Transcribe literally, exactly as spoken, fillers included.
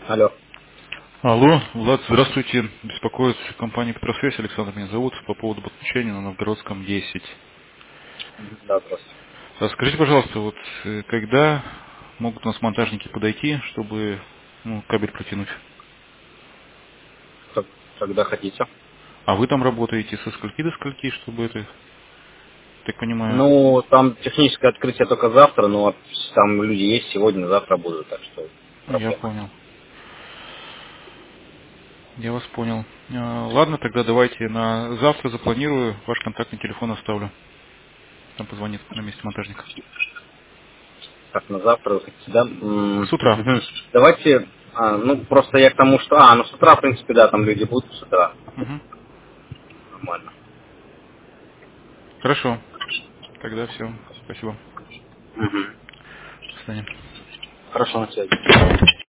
Алло. Алло, Влад, здравствуйте. Беспокоит компания Петросвязь, Александр меня зовут, по поводу подключения на Новгородском десять. Мгм. Да, здравствуйте. А скажите, пожалуйста, вот э, когда могут у нас монтажники подойти, чтобы ну, кабель протянуть? Как- Когда хотите. А вы там работаете со скольки до скольки, чтобы это, так понимаю? Ну, там техническое открытие только завтра, но там люди есть сегодня, завтра будут, так что Я проблема. понял. Я вас понял. А, ладно, тогда давайте на завтра запланирую, ваш контактный телефон оставлю. Там позвонит на месте монтажника. Так, на завтра вы хотите, да? М, С утра. мгм. Давайте, а, ну, просто я к тому, что... А, ну, с утра, в принципе, да, там люди будут с утра. Мгм. Нормально. Хорошо. Тогда все. Спасибо. Мгм. До свидания. Хорошо, на связи.